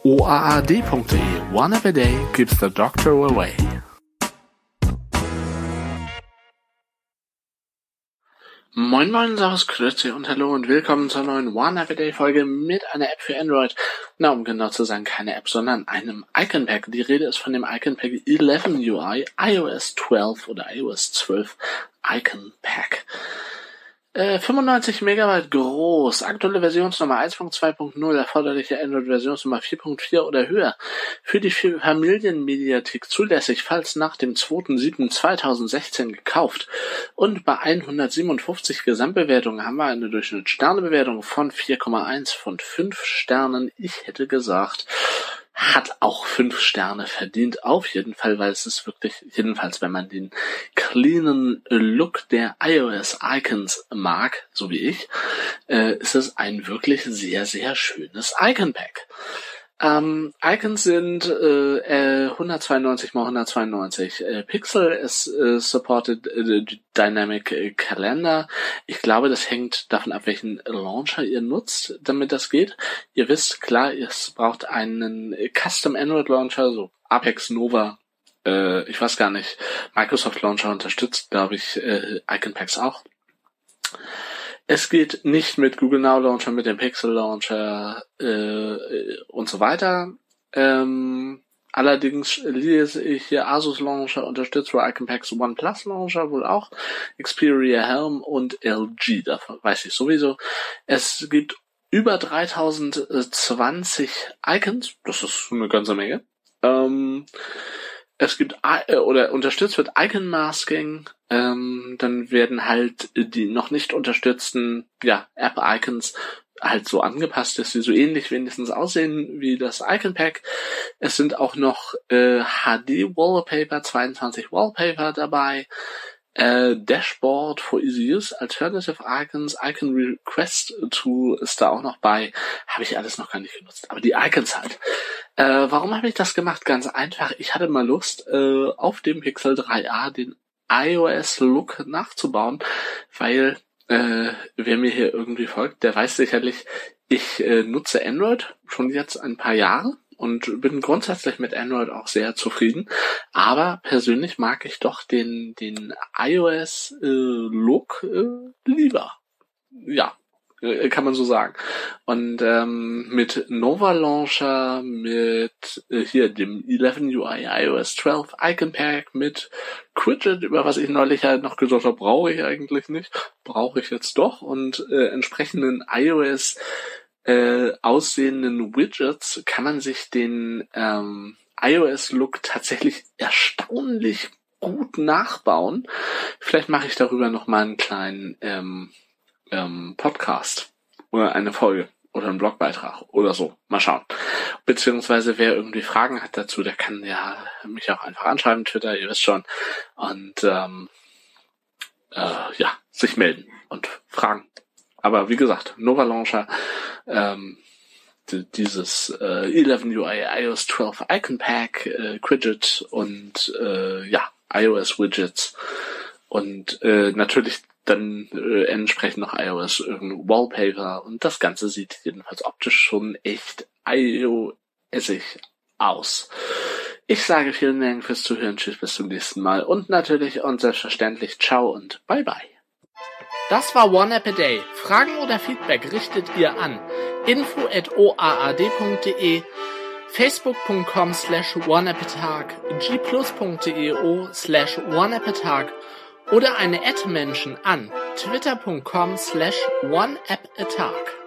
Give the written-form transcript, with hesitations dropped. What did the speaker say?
oaad.de. One app a day keeps the doctor away. Moin moin, servus, grüezi und hallo und willkommen zur neuen One App a Day Folge mit einer App für Android. Na, um genau zu sagen, keine App, sondern einem Icon Pack. Die Rede ist von dem Icon Pack 11 UI, iOS 12 oder iOS 12 Icon Pack. 95 Megabyte groß, aktuelle Versionsnummer 1.2.0, erforderliche Android-Versionsnummer 4.4 oder höher. Für die Familienmediathek zulässig, falls nach dem 2.7.2016 gekauft. Und bei 157 Gesamtbewertungen haben wir eine Durchschnittssternebewertung von 4,1 von 5 Sternen. Ich hätte gesagt, hat auch 5 Sterne verdient, auf jeden Fall, weil es ist wirklich, jedenfalls wenn man den cleanen Look der iOS-Icons mag, so wie ich, ist es ein wirklich sehr, sehr schönes Icon-Pack. Icons sind 192 x 192 Pixel. Es supported Dynamic Calendar. Ich glaube, das hängt davon ab, welchen Launcher ihr nutzt, damit das geht. Ihr wisst, klar, es braucht einen Custom Android Launcher, so Apex, Nova. Ich weiß gar nicht. Microsoft Launcher unterstützt, glaube ich, Icon Packs auch. Es geht nicht mit Google Now Launcher, mit dem Pixel Launcher und so weiter. Allerdings lese ich hier Asus Launcher unterstützt für Icon Packs, OnePlus Launcher wohl auch, Xperia Helm und LG, davon weiß ich sowieso. Es gibt über 3020 Icons, das ist eine ganze Menge. Es gibt oder unterstützt wird Icon Masking, dann werden halt die noch nicht unterstützten App-Icons halt so angepasst, dass sie so ähnlich wenigstens aussehen wie das Icon Pack. Es sind auch noch HD Wallpaper, 22 Wallpaper dabei. Dashboard for easy use, Alternative Icons, Icon Request Tool ist da auch noch bei. Habe ich alles noch gar nicht genutzt. Aber die Icons halt. Warum habe ich das gemacht? Ganz einfach. Ich hatte mal Lust, auf dem Pixel 3a den iOS-Look nachzubauen, weil wer mir hier irgendwie folgt, der weiß sicherlich, ich nutze Android schon jetzt ein paar Jahre und bin grundsätzlich mit Android auch sehr zufrieden. Aber persönlich mag ich doch den iOS-Look lieber. Ja, kann man so sagen. Und mit Nova Launcher, mit hier dem 11 UI iOS 12 Icon Pack, mit Quidget, über was ich neulich halt noch gesagt habe, brauche ich eigentlich nicht, brauche ich jetzt doch, und entsprechenden iOS aussehenden Widgets kann man sich den iOS-Look tatsächlich erstaunlich gut nachbauen. Vielleicht mache ich darüber noch mal einen kleinen Podcast oder eine Folge oder einen Blogbeitrag oder so. Mal schauen. Beziehungsweise wer irgendwie Fragen hat dazu, der kann ja mich auch einfach anschreiben, Twitter, ihr wisst schon. Und sich melden und fragen. Aber wie gesagt, Nova Launcher, dieses 11 UI iOS 12 Icon Pack, Quidget und iOS Widgets und natürlich dann entsprechend noch iOS Wallpaper, und das Ganze sieht jedenfalls optisch schon echt iOSig aus. Ich sage vielen Dank fürs Zuhören, tschüss, bis zum nächsten Mal und natürlich und selbstverständlich ciao und bye bye. Das war One App a Day. Fragen oder Feedback richtet ihr an info@oaad.de, facebook.com/oneappatag, gplus.io/oneappatag oder eine @Menschen an twitter.com/oneappatag.